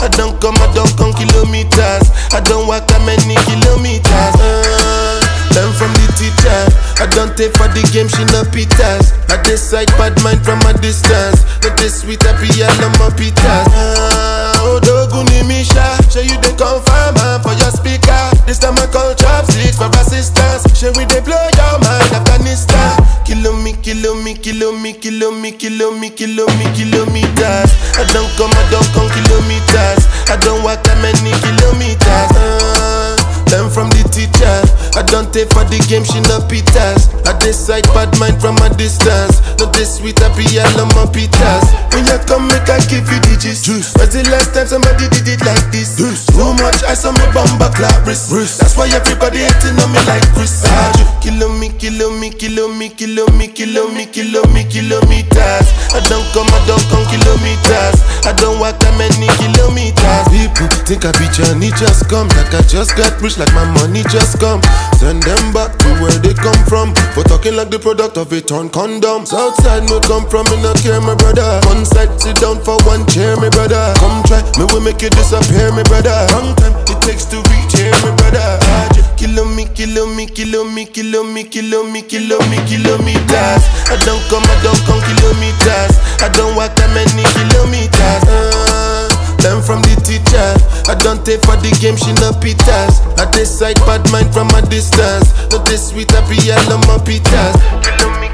I don't come kilometers. I don't walk that many kilometers. Learn from the teacher. I don't take for the game, she no pitas. I decide bad mind from a distance. Not this sweet happy, I love my pitas. Oh, Doguni Misha, show you the confirm for your speaker. This time I call chopsticks for assistance. Show we they blow your mind, Afghanistan. Kilometers. I don't come kilometers. I don't walk that many kilometers. Learn from the teacher. I don't take for the game, she no pitas. I decide bad mind from a distance. Not this sweet happy, I love my pitas. When you come, make I give you digits. When's the last time somebody did it like this? Too much ice on my bumper clap wrist. That's why everybody hating on me like Chris. Kilometers. I don't come kilometers. I don't walk that many kilometers. People think I be Johnny just come. Like I just got rich, like my money just come. Send them back to where they come from. For talking like the product of a torn condom. Southside me come from, me no care, my brother. One side, sit down for one chair, my brother. Come try, me will make you disappear, my brother. Long time it takes to reach here, my brother. Kilometers. I don't come kilometers. I don't walk that many kilometers. Learn from the teacher. I don't take for the game, she no pitas. I decide bad mind from a distance. Not this sweet happy, I love my pitas.